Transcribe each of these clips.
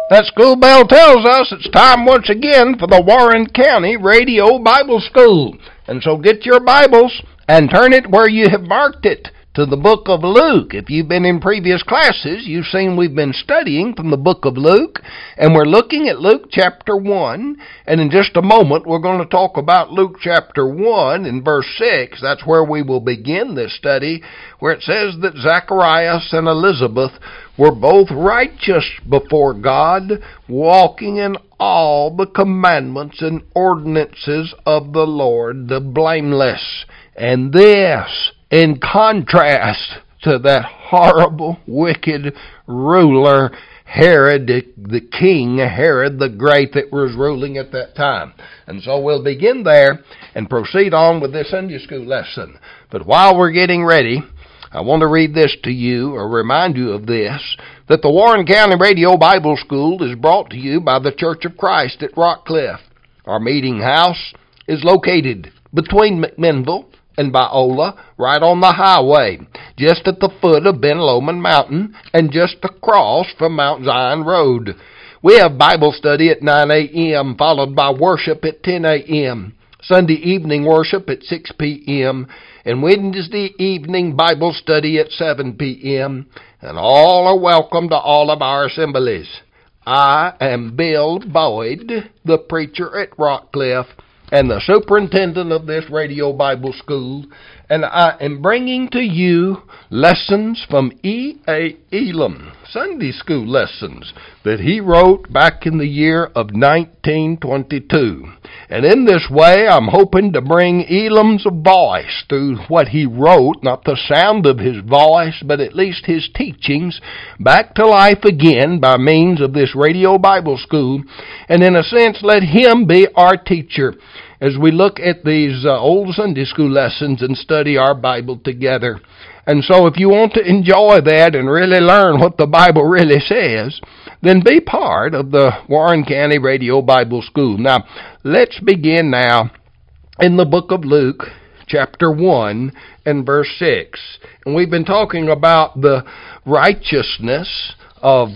That school bell tells us it's time once again for the Warren County Radio Bible School. And so get your Bibles and turn it where you have marked it, to the book of Luke. If you've been in previous classes, you've seen we've been studying from the book of Luke, and we're looking at Luke chapter 1, and in just a moment we're going to talk about Luke chapter 1 and verse 6. That's where we will begin this study, where it says that Zacharias and Elizabeth were both righteous before God, walking in all the commandments and ordinances of the Lord, the blameless. And this, in contrast to that horrible, wicked ruler, Herod, the king, Herod the Great, that was ruling at that time. And so we'll begin there and proceed on with this Sunday school lesson. But while we're getting ready, I want to read this to you, or remind you of this, that the Warren County Radio Bible School is brought to you by the Church of Christ at Rockcliffe. Our meeting house is located between McMinnville and Biola, right on the highway, just at the foot of Ben Lomond Mountain and just across from Mount Zion Road. We have Bible study at 9 a.m., followed by worship at 10 a.m., Sunday evening worship at 6 p.m., and Wednesday evening Bible study at 7 p.m., and all are welcome to all of our assemblies. I am Bill Boyd, the preacher at Rockcliffe, and the superintendent of this radio Bible school, and I am bringing to you lessons from E.A. Elam, Sunday school lessons that he wrote back in the year of 1922. And in this way, I'm hoping to bring Elam's voice through what he wrote, not the sound of his voice, but at least his teachings, back to life again by means of this radio Bible school, and in a sense, let him be our teacher as we look at these old Sunday school lessons and study our Bible together. And so if you want to enjoy that and really learn what the Bible really says, then be part of the Warren County Radio Bible School. Now, let's begin now in the book of Luke, chapter 1 and verse 6. And we've been talking about the righteousness of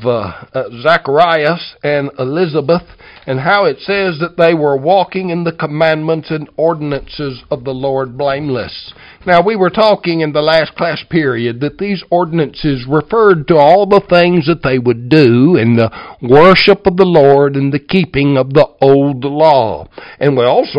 Zacharias and Elizabeth, and how it says that they were walking in the commandments and ordinances of the Lord blameless. Now, we were talking in the last class period that these ordinances referred to all the things that they would do in the worship of the Lord and the keeping of the old law. And we also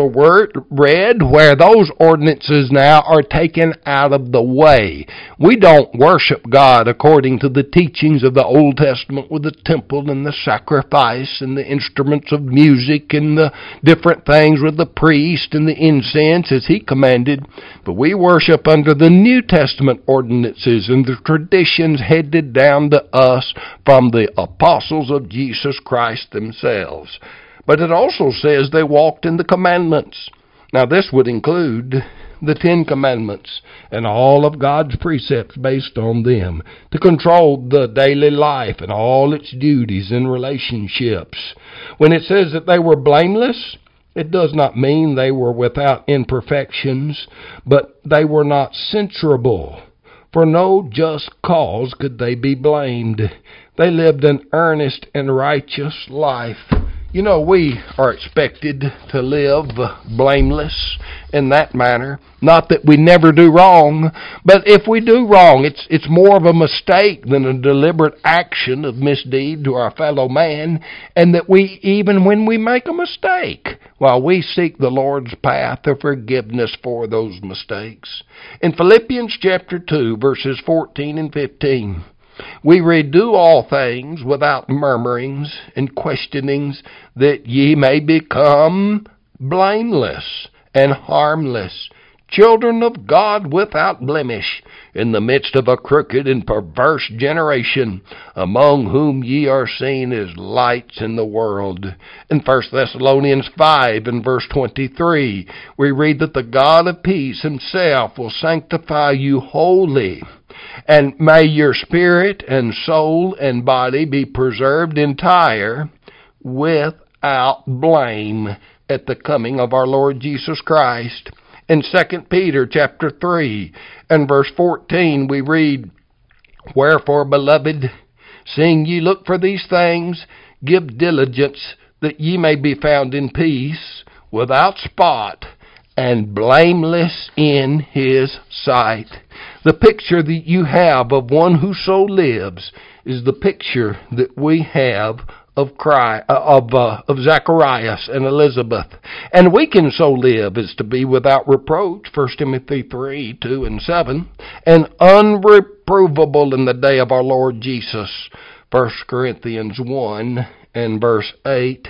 read where those ordinances now are taken out of the way. We don't worship God according to the teachings of the Old Testament with the temple and the sacrifice and the instruments of music and the different things with the priest and the incense as he commanded, but we worship under the New Testament ordinances and the traditions handed down to us from the apostles of Jesus Christ themselves. But it also says they walked in the commandments. Now this would include the 10 Commandments and all of God's precepts based on them to control the daily life and all its duties and relationships. When it says that they were blameless, it does not mean they were without imperfections, but they were not censurable. For no just cause could they be blamed. They lived an earnest and righteous life. You know, we are expected to live blameless in that manner. Not that we never do wrong, but if we do wrong, it's more of a mistake than a deliberate action of misdeed to our fellow man, and that we, even when we make a mistake, while we seek the Lord's path of forgiveness for those mistakes. In Philippians chapter 2, verses 14 and 15, we read, "Do all things without murmurings and questionings, that ye may become blameless and harmless, children of God without blemish, in the midst of a crooked and perverse generation, among whom ye are seen as lights in the world." In 1 Thessalonians 5 and verse 23, we read that the God of peace himself will sanctify you wholly, and may your spirit and soul and body be preserved entire without blame at the coming of our Lord Jesus Christ. In 2 Peter chapter 3 and verse 14 we read, "Wherefore, beloved, seeing ye look for these things, give diligence that ye may be found in peace, without spot, and blameless in his sight. The picture that you have of one who so lives is the picture that we have of Zacharias and Elizabeth. And we can so live as to be without reproach, 1 Timothy 3, 2 and 7, and unreprovable in the day of our Lord Jesus, 1 Corinthians 1 and verse 8.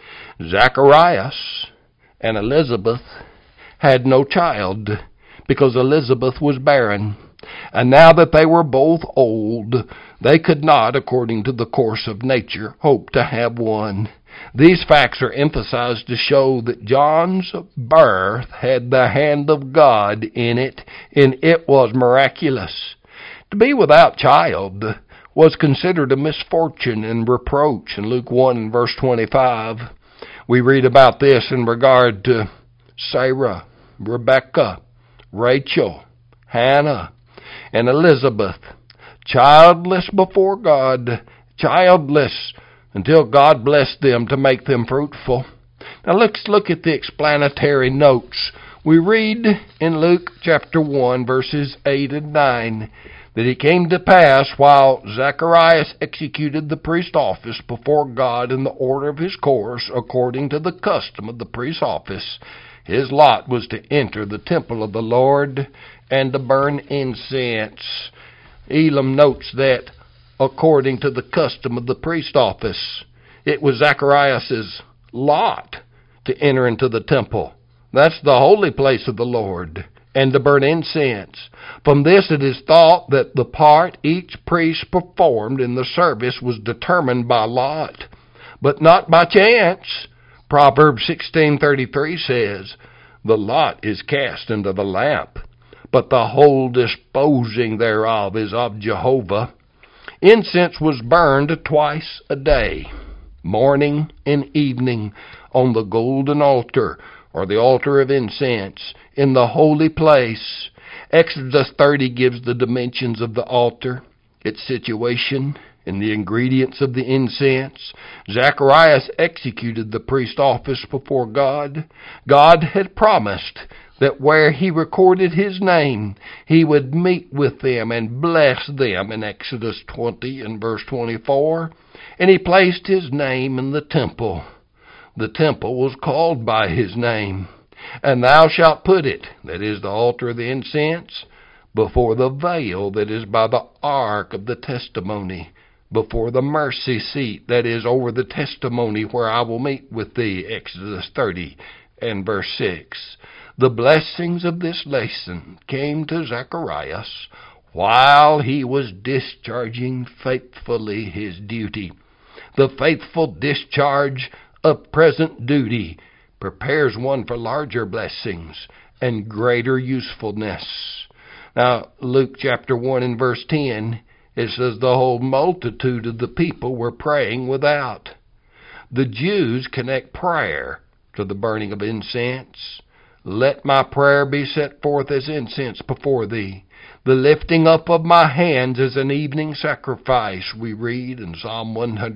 Zacharias and Elizabeth had no child because Elizabeth was barren. And now that they were both old, they could not, according to the course of nature, hope to have one. These facts are emphasized to show that John's birth had the hand of God in it, and it was miraculous. To be without child was considered a misfortune and reproach in Luke 1 and verse 25. We read about this in regard to Sarah, Rebecca, Rachel, Hannah, and Elizabeth, childless before God, childless until God blessed them to make them fruitful. Now let's look at the explanatory notes. We read in Luke chapter 1, verses 8 and 9, that it came to pass while Zacharias executed the priest's office before God in the order of his course, according to the custom of the priest's office, his lot was to enter the temple of the Lord and to burn incense. Elam notes that according to the custom of the priest's office, it was Zacharias' lot to enter into the temple. That's the holy place of the Lord, and to burn incense. From this it is thought that the part each priest performed in the service was determined by lot, but not by chance. Proverbs 16:33 says, "The lot is cast into the lamp, but the whole disposing thereof is of Jehovah." Incense was burned twice a day, morning and evening, on the golden altar, or the altar of incense, in the holy place. Exodus 30 gives the dimensions of the altar, its situation, and the ingredients of the incense. Zacharias executed the priest's office before God. God had promised that where he recorded his name, he would meet with them and bless them in Exodus 20 and verse 24. And he placed his name in the temple. The temple was called by his name. And thou shalt put it, that is the altar of the incense, before the veil that is by the ark of the testimony, before the mercy seat that is over the testimony where I will meet with thee, Exodus 30 and verse 6. The blessings of this lesson came to Zacharias while he was discharging faithfully his duty. The faithful discharge of present duty prepares one for larger blessings and greater usefulness. Now, Luke chapter 1 and verse 10, it says, "The whole multitude of the people were praying without." The Jews connect prayer to the burning of incense. "Let my prayer be set forth as incense before thee. The lifting up of my hands as an evening sacrifice," we read in Psalm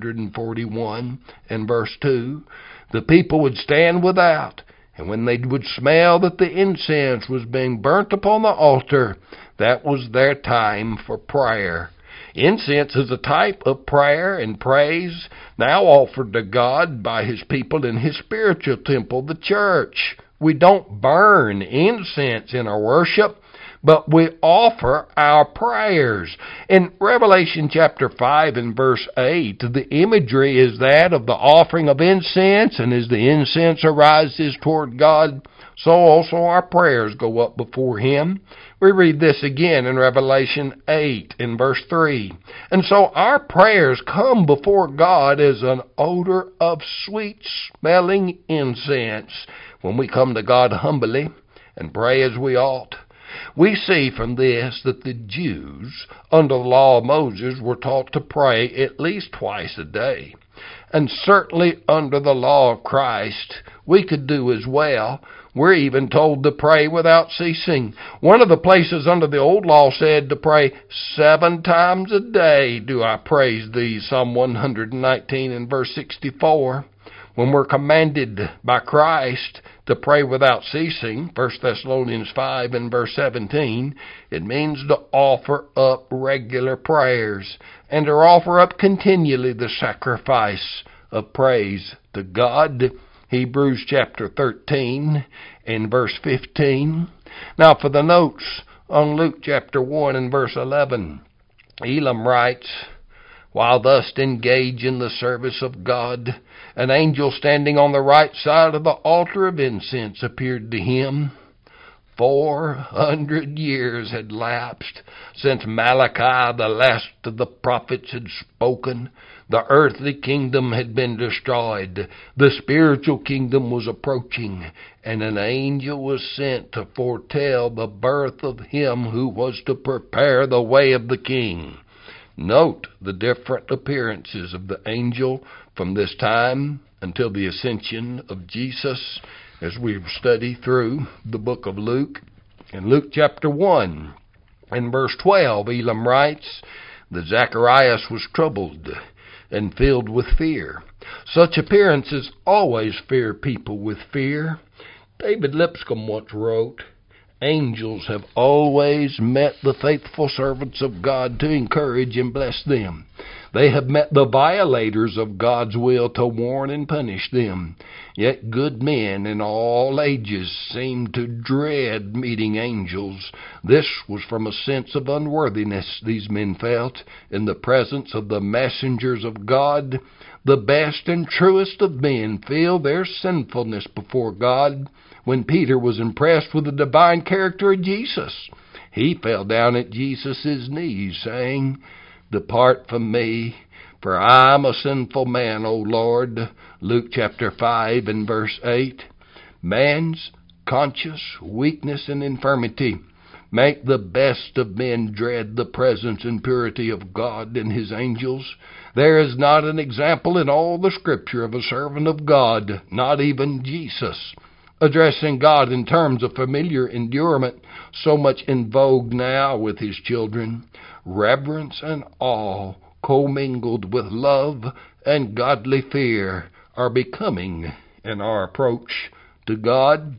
141 and verse 2. The people would stand without, and when they would smell that the incense was being burnt upon the altar, that was their time for prayer. Incense is a type of prayer and praise now offered to God by his people in his spiritual temple, the church. We don't burn incense in our worship, but we offer our prayers. In Revelation chapter 5 and verse 8, the imagery is that of the offering of incense, and as the incense arises toward God, so also our prayers go up before him. We read this again in Revelation 8 in verse 3. And so our prayers come before God as an odor of sweet-smelling incense when we come to God humbly and pray as we ought. We see from this that the Jews, under the law of Moses, were taught to pray at least twice a day. And certainly under the law of Christ, we could do as well. We're even told to pray without ceasing. One of the places under the old law said to pray 7 times a day do I praise thee, Psalm 119 and verse 64. When we're commanded by Christ to pray without ceasing, 1 Thessalonians 5 and verse 17, it means to offer up regular prayers and to offer up continually the sacrifice of praise to God. Hebrews chapter 13 and verse 15. Now for the notes on Luke chapter 1 and verse 11, Elam writes, while thus engaged in the service of God, an angel standing on the right side of the altar of incense appeared to him. 400 years had lapsed since Malachi, the last of the prophets, had spoken. The earthly kingdom had been destroyed. The spiritual kingdom was approaching, and an angel was sent to foretell the birth of him who was to prepare the way of the king. Note the different appearances of the angel from this time until the ascension of Jesus, as we study through the book of Luke. In Luke chapter 1 and verse 12, Elam writes that Zacharias was troubled and filled with fear. Such appearances always fear people with fear. David Lipscomb once wrote, angels have always met the faithful servants of God to encourage and bless them. They have met the violators of God's will to warn and punish them. Yet good men in all ages seem to dread meeting angels. This was from a sense of unworthiness these men felt in the presence of the messengers of God. The best and truest of men feel their sinfulness before God. When Peter was impressed with the divine character of Jesus, he fell down at Jesus' knees, saying, depart from me, for I am a sinful man, O Lord. Luke chapter 5 and verse 8. Man's conscious weakness and infirmity make the best of men dread the presence and purity of God and his angels. There is not an example in all the Scripture of a servant of God, not even Jesus, addressing God in terms of familiar endurement, so much in vogue now with his children. Reverence and awe, commingled with love and godly fear, are becoming in our approach to God.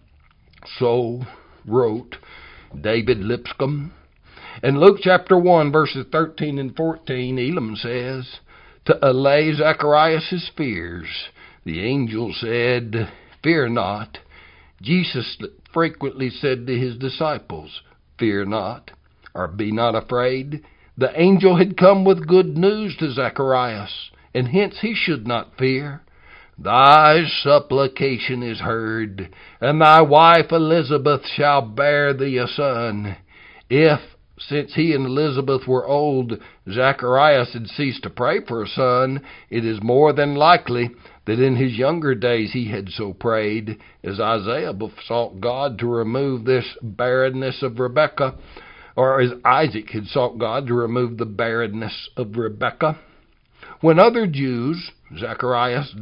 So wrote David Lipscomb. In Luke chapter 1, verses 13 and 14, Elam says, to allay Zacharias' fears, the angel said, fear not. Jesus frequently said to his disciples, fear not, or be not afraid. The angel had come with good news to Zacharias, and hence he should not fear. Thy supplication is heard, and thy wife Elizabeth shall bear thee a son. If, since he and Elizabeth were old, Zacharias had ceased to pray for a son, it is more than likely that in his younger days he had so prayed, as Isaiah besought God to remove this barrenness of Rebekah, or as Isaac had sought God to remove the barrenness of Rebekah. With other Jews, Zacharias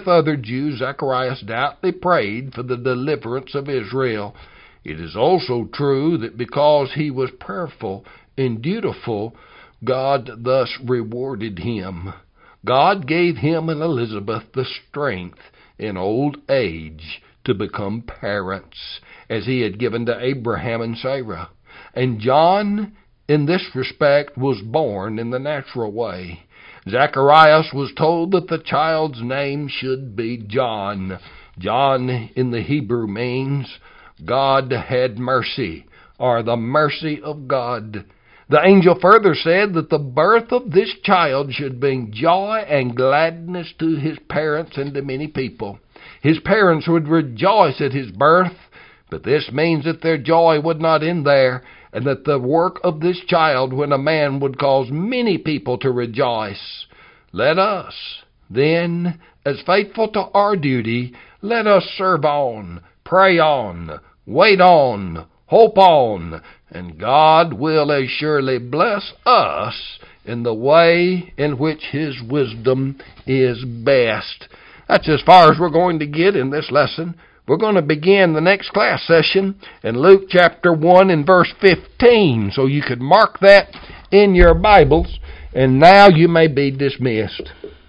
doubtfully prayed for the deliverance of Israel. It is also true that because he was prayerful and dutiful, God thus rewarded him. God gave him and Elizabeth the strength in old age to become parents, as he had given to Abraham and Sarah. And John, in this respect, was born in the natural way. Zacharias was told that the child's name should be John. John in the Hebrew means God had mercy, or the mercy of God. The angel further said that the birth of this child should bring joy and gladness to his parents and to many people. His parents would rejoice at his birth, but this means that their joy would not end there, and that the work of this child, when a man, would cause many people to rejoice. Let us, then, as faithful to our duty, let us serve on, pray on, wait on, hope on, and God will as surely bless us in the way in which his wisdom is best. That's as far as we're going to get in this lesson. We're going to begin the next class session in Luke chapter 1 and verse 15. So you could mark that in your Bibles. And now you may be dismissed.